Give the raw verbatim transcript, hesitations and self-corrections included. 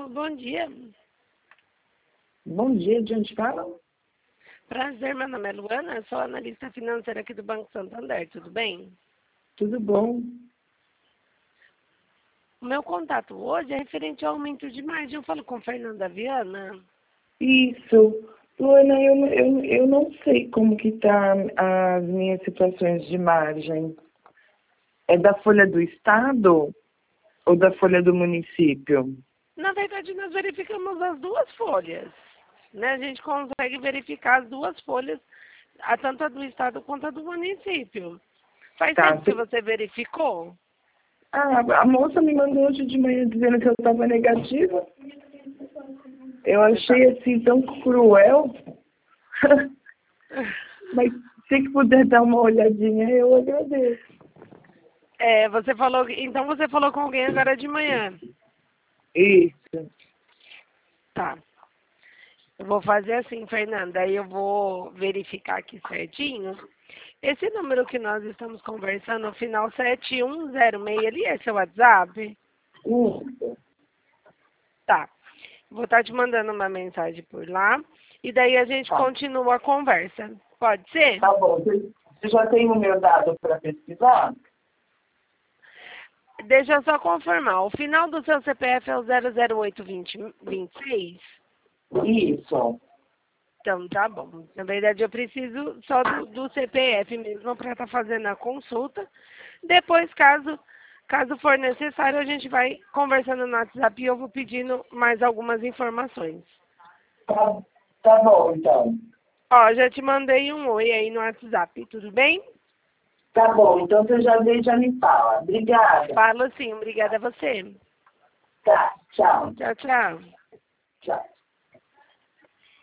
Bom dia. Bom dia, de onde falam? Prazer, meu nome é Luana, sou analista financeira aqui do Banco Santander, tudo bem? Tudo bom? O meu contato hoje é referente ao aumento de margem. Eu falo com Fernanda Viana. Isso. Luana, eu, eu, eu não sei como que tá as minhas situações de margem. É da folha do estado ou da folha do município? Na verdade, nós verificamos as duas folhas. Né? A gente consegue verificar as duas folhas, a tanto a do estado quanto a do município. Faz Tá. tempo que você verificou? Ah, a moça me mandou hoje de manhã dizendo que eu estava negativa. Eu achei assim tão cruel. Mas se que puder dar uma olhadinha, eu agradeço. É, você falou, então você falou com alguém agora de manhã. Isso. Tá. Eu vou fazer assim, Fernanda, aí eu vou verificar aqui certinho. Esse número que nós estamos conversando, no final sete um zero seis, ali é seu WhatsApp? Isso. Tá. Vou estar te mandando uma mensagem por lá. E daí a gente Tá. continua a conversa. Pode ser? Tá bom. Você já tem o meu dado para pesquisar? Deixa eu só confirmar. O final do seu C P F é o zero zero oito dois zero dois seis? Isso. Então, tá bom. Na verdade, eu preciso só do, do C P F mesmo para estar fazendo a consulta. Depois, caso, caso for necessário, a gente vai conversando no WhatsApp e eu vou pedindo mais algumas informações. Tá, tá bom, então. Ó, já te mandei um oi aí no WhatsApp, tudo bem? Tá bom, então você já veio e já me fala. Obrigada. Falo sim, obrigada a você. Tá, tchau. Tchau, tchau. Tchau.